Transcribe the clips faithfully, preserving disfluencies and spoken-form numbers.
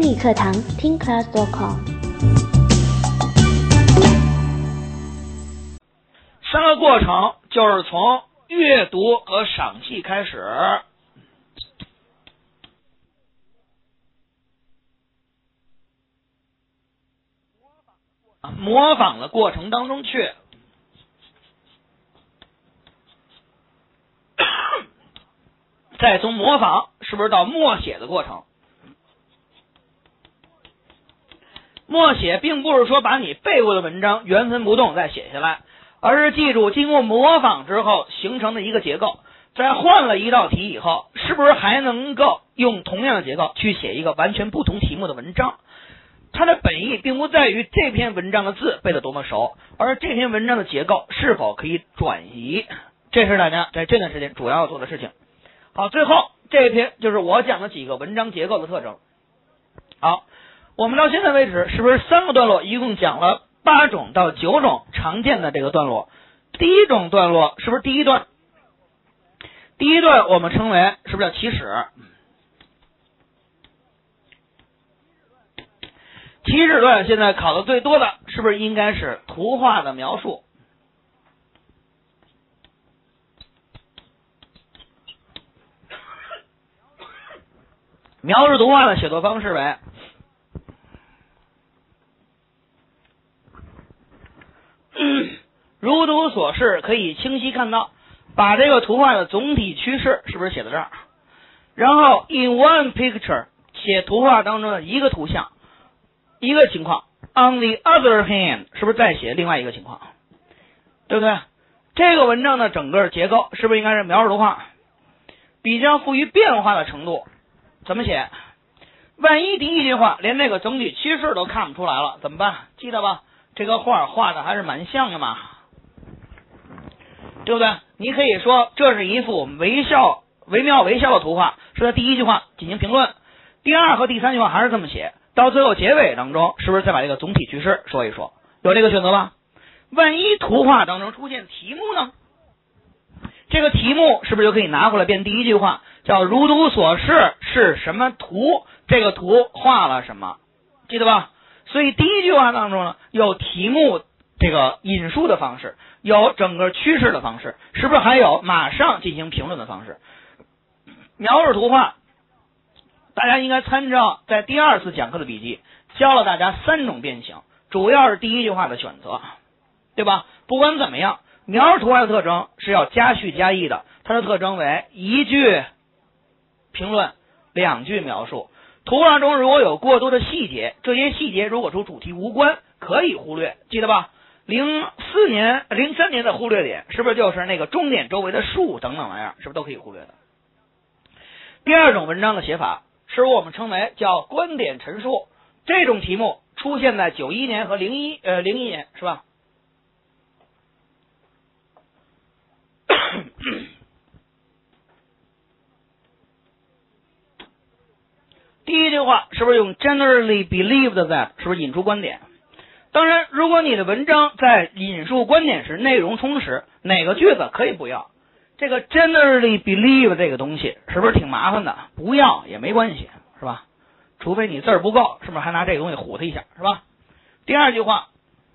英语课堂听 class 点 com。 三个过程就是从阅读和赏析开始。模仿的过程当中去，再从模仿是不是到默写的过程？默写并不是说把你背过的文章原封不动再写下来，而是记住经过模仿之后形成的一个结构，在换了一道题以后，是不是还能够用同样的结构去写一个完全不同题目的文章？它的本意并不在于这篇文章的字背得多么熟，而这篇文章的结构是否可以转移，这是大家在这段时间主要要做的事情。好，最后这篇就是我讲的几个文章结构的特征。好，我们到现在为止是不是三个段落一共讲了八种到九种常见的这个段落？第一种段落是不是第一段？第一段我们称为是不是叫起始？起始段现在考的最多的是不是应该是图画的描述？描述图画的写作方式为如图所示，可以清晰看到，把这个图画的总体趋势是不是写在这儿？然后 in one picture 写图画当中的一个图像一个情况 on the other hand 是不是再写另外一个情况，对不对？这个文章的整个结构是不是应该是描述图画比较富于变化的程度？怎么写？万一第一句话连这个整体趋势都看不出来了怎么办？记得吧，这个画画的还是蛮像的嘛，对不对？你可以说这是一幅微笑惟妙惟肖的图画，是在第一句话进行评论，第二和第三句话还是这么写，到最后结尾当中是不是再把这个总体趋势说一说？有这个选择吧？万一图画当中出现题目呢？这个题目是不是就可以拿回来变第一句话，叫如图所示是什么图，这个图画了什么，记得吧？所以第一句话当中呢，有题目这个引述的方式，有整个趋势的方式，是不是还有马上进行评论的方式？描述图画大家应该参照在第二次讲课的笔记，教了大家三种变形，主要是第一句话的选择，对吧？不管怎么样，描述图画的特征是要加叙加意的，它的特征为一句评论，两句描述。图画中如果有过多的细节，这些细节如果说主题无关，可以忽略，记得吧？零四年、零三年的忽略点是不是就是那个终点周围的树等等玩意儿，是不是都可以忽略的？第二种文章的写法是我们称为叫观点陈述，这种题目出现在九一年和零一呃零一年是吧？第一句话是不是用 generally believed that 是不是引出观点？当然，如果你的文章在引述观点时内容充实，哪个句子可以不要？这个 generally believe 这个东西是不是挺麻烦的？不要也没关系，是吧？除非你字儿不够，是不是还拿这个东西唬他一下，是吧？第二句话，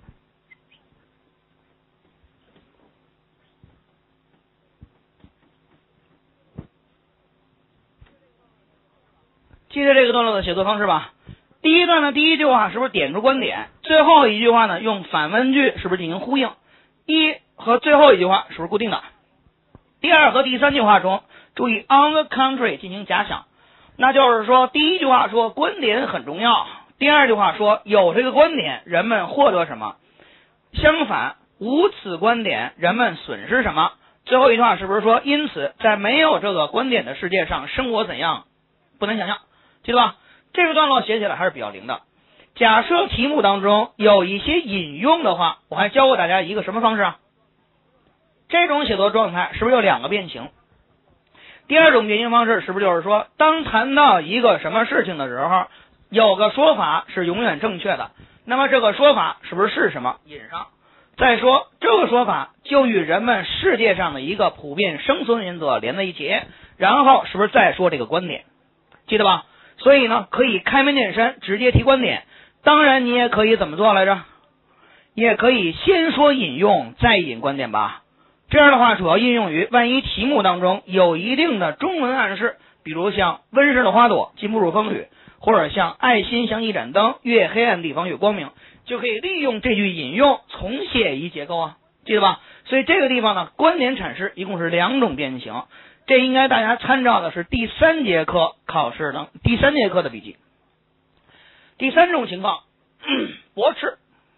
记得这个段落的写作方式吧？第一段的第一句话是不是点出观点？最后一句话呢，用反问句是不是进行呼应？一和最后一句话是不是固定的？第二和第三句话中，注意 on the contrary 进行假想，那就是说第一句话说观点很重要，第二句话说有这个观点人们获得什么，相反无此观点人们损失什么。最后一句话是不是说因此在没有这个观点的世界上生活怎样不能想象，记得吧？这个段落写起来还是比较灵的。假设题目当中有一些引用的话，我还教过大家一个什么方式啊？这种写作状态是不是有两个变形？第二种变形方式是不是就是说，当谈到一个什么事情的时候，有个说法是永远正确的，那么这个说法是不是是什么引上？再说这个说法就与人们世界上的一个普遍生存原则连在一起，然后是不是再说这个观点？记得吧？ 所以呢，可以开门见山，直接提观点。当然，你也可以怎么做来着？也可以先说引用，再引观点吧。这样的话，主要应用于万一题目当中有一定的中文暗示，比如像温室的花朵经不住风雨，或者像爱心像一盏灯，越黑暗地方越光明，就可以利用这句引用重写一结构啊，记得吧？所以这个地方呢，观点阐释一共是两种变形，这应该大家参照的是第三节课考试的第三节课的笔记。第三种情况，驳斥。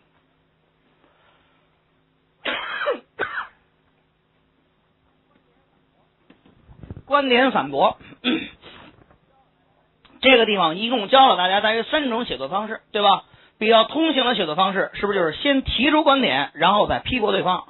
观点反驳，这个地方一共教了大家大约三种写作方式，对吧？比较通行的写作方式是不是就是先提出观点，然后再批驳对方？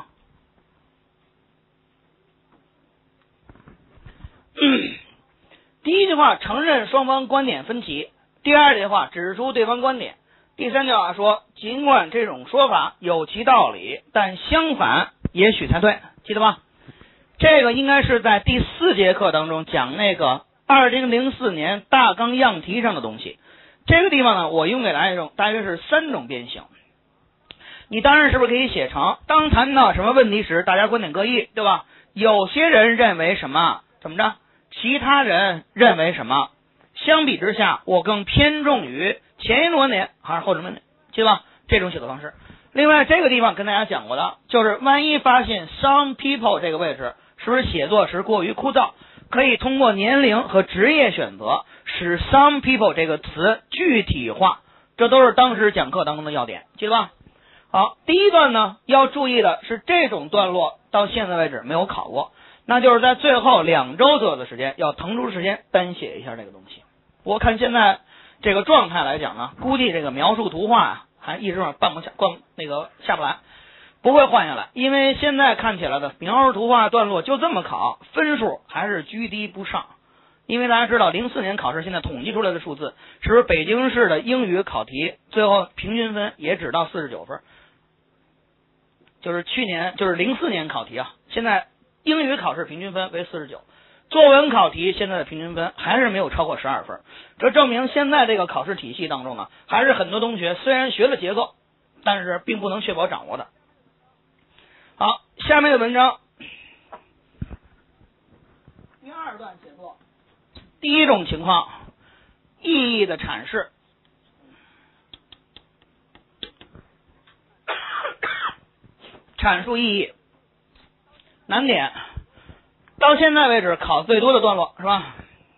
第一句话承认双方观点分歧，第二句话指出对方观点，第三句话说尽管这种说法有其道理，但相反也许才对，记得吧？这个应该是在第四节课当中讲那个二零零四年大纲样题上的东西。这个地方呢，我用给大家一种大约是三种变形。你当然是不是可以写成，当谈到什么问题时，大家观点各异，对吧？有些人认为什么，怎么着？其他人认为什么？相比之下，我更偏重于前一种观点还是后种观点，记得吧？这种写作方式。另外，这个地方跟大家讲过的，就是万一发现 some people 这个位置是不是写作时过于枯燥，可以通过年龄和职业选择使 some people 这个词具体化，这都是当时讲课当中的要点，记得吧？好，第一段呢要注意的是，这种段落到现在为止没有考过，那就是在最后两周左右的时间要腾出时间单写一下这个东西。我看现在这个状态来讲呢，估计这个描述图画啊还一直办不下，逛那个下不来，不会换下来，因为现在看起来的描述图画段落就这么考，分数还是居低不上。因为大家知道零四年考试现在统计出来的数字，是不是北京市的英语考题最后平均分也只到四十九分，就是去年就是零四年考题啊，现在英语考试平均分为四十九，作文考题现在的平均分还是没有超过十二分，这证明现在这个考试体系当中呢，还是很多同学虽然学了结构，但是并不能确保掌握的。好，下面的文章第二段写作，第一种情况，意义的阐释。阐述意义，难点，到现在为止考最多的段落是吧？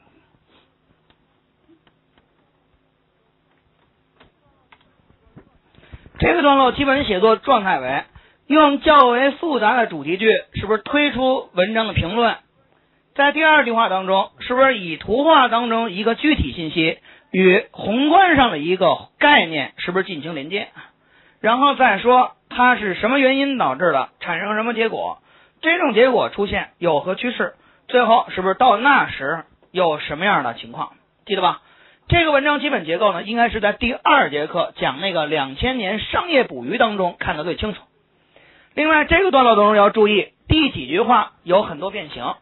这个段落基本写作状态为用较为复杂的主题句，是不是推出文章的评论？在第二句话当中，是不是以图画当中一个具体信息与宏观上的一个概念是不是进行连接？然后再说它是什么原因导致的，产生什么结果，这种结果出现有何趋势，最后是不是到那时有什么样的情况，记得吧？这个文章基本结构呢，应该是在第二节课讲那个两千年商业捕鱼当中看得最清楚。另外，这个段落当中要注意第几句话有很多变形。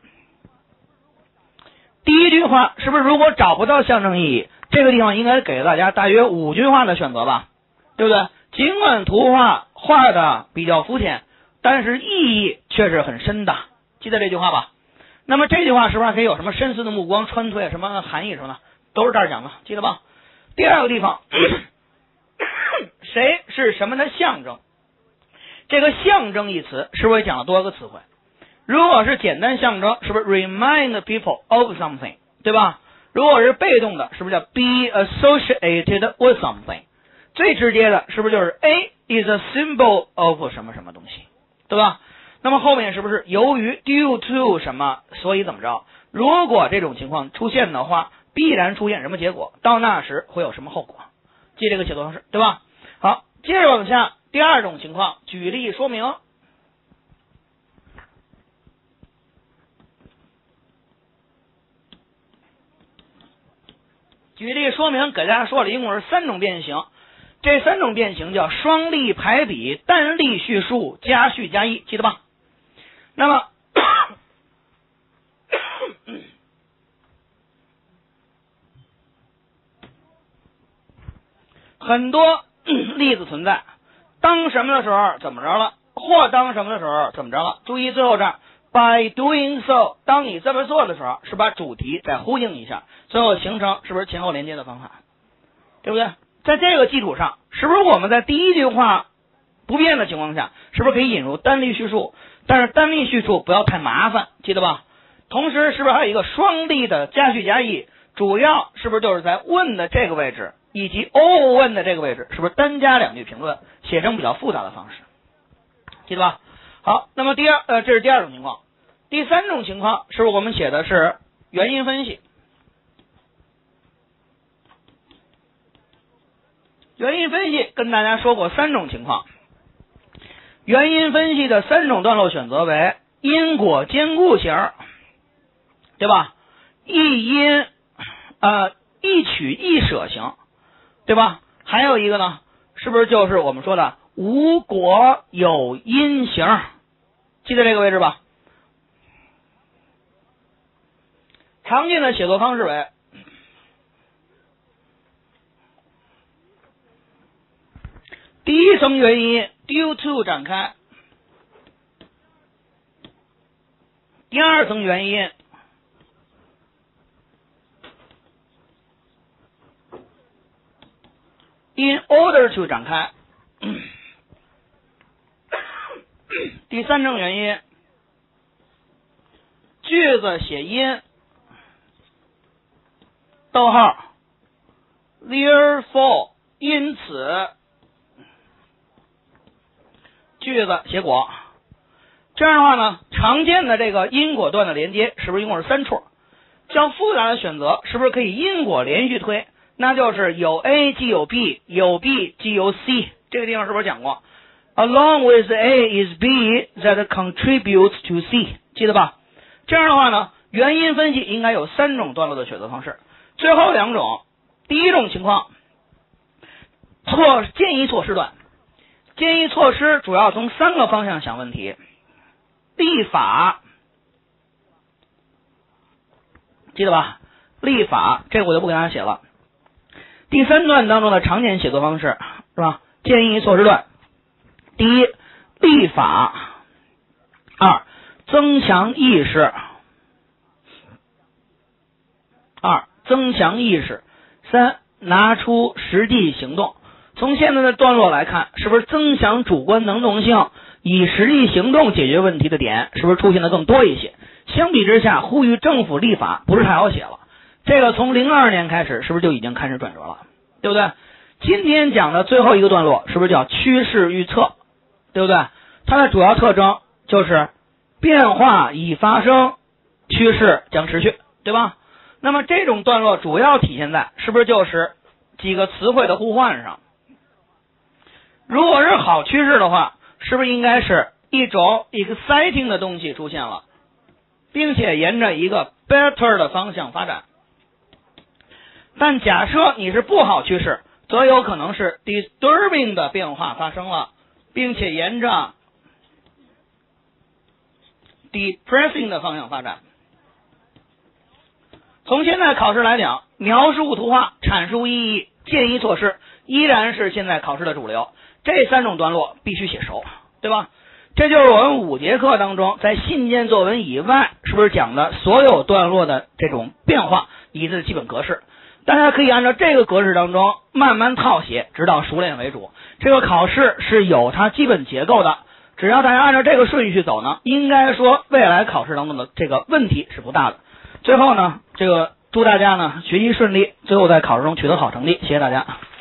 第一句话是不是如果找不到象征意义，这个地方应该给大家大约五句话的选择吧，对不对？尽管图画画的比较肤浅，但是意义却是很深的，记得这句话吧。那么这句话是不是还可以有什么深思的目光穿推什么含义什么的，都是这儿讲的，记得吧？第二个地方谁是什么的象征，这个象征一词是不是讲了多个词汇？如果是简单象征，是不是 remind people of something， 对吧？如果是被动的，是不是叫 be associated with something？ 最直接的是不是就是 A is a symbol of 什么什么东西，对吧？那么后面是不是由于 due to 什么，所以怎么着？如果这种情况出现的话，必然出现什么结果？到那时会有什么后果？记这个写作方式，对吧？好，接着往下，第二种情况，举例说明。举例说明给大家说了一共是三种变形，这三种变形叫双例排比、单例叙述、加叙加议，记得吧？那么很多例子存在，当什么的时候怎么着了，或当什么的时候怎么着了。注意最后这儿 by doing so， 当你这么做的时候，是把主题再呼应一下，最后形成是不是前后连接的方法，对不对？在这个基础上，是不是我们在第一句话不变的情况下，是不是可以引入单例叙述？但是单例叙述不要太麻烦，记得吧？同时是不是还有一个双例的加叙加意？主要是不是就是在问的这个位置以及 all 问的这个位置，是不是单加两句评论，写成比较复杂的方式，记得吧？好，那么第二呃，这是第二种情况。第三种情况是不是我们写的是原因分析？原因分析跟大家说过三种情况，原因分析的三种段落选择为因果兼顾型，对吧？一因呃一取一舍型，对吧？还有一个呢，是不是就是我们说的无果有因型？记得这个位置吧？常见的写作方式为第一层原因 due to 展开，第二层原因in order to 展开，第三层原因句子写因，逗号 therefore 因此句子写果。这样的话呢，常见的这个因果段的连接是不是一共是三处？较复杂的选择是不是可以因果连续推？那就是有 A 即有 B， 有 B 即有 C。这个地方是不是讲过 ？Along with A is B that contributes to C， 记得吧？这样的话呢，原因分析应该有三种段落的选择方式。最后两种，第一种情况，措建议措施段。建议措施主要从三个方向想问题：立法，记得吧？立法，这个我就不给大家写了。第三段当中的常见写作方式是吧？建议措施段，第一，立法；二，增强意识；二，增强意识；三，拿出实际行动。从现在的段落来看，是不是增强主观能动性，以实际行动解决问题的点，是不是出现的更多一些？相比之下，呼吁政府立法不是太好写了。这个从零二年开始，是不是就已经开始转折了？对不对？今天讲的最后一个段落，是不是叫趋势预测？对不对？它的主要特征就是变化已发生，趋势将持续，对吧？那么这种段落主要体现在是不是就是几个词汇的互换上？如果是好趋势的话，是不是应该是一种 exciting 的东西出现了，并且沿着一个 better 的方向发展？但假设你是不好趋势，则有可能是 disturbing 的变化发生了，并且沿着 depressing 的方向发展。从现在考试来讲，描述图画、阐述意义、建议措施依然是现在考试的主流。这三种段落必须写熟，对吧？这就是我们五节课当中在信件作文以外，是不是讲的所有段落的这种变化以及的基本格式？大家可以按照这个格式当中慢慢套写，直到熟练为主。这个考试是有它基本结构的，只要大家按照这个顺序走呢，应该说未来考试当中的这个问题是不大的。最后呢，这个祝大家呢学习顺利，最后在考试中取得好成绩，谢谢大家。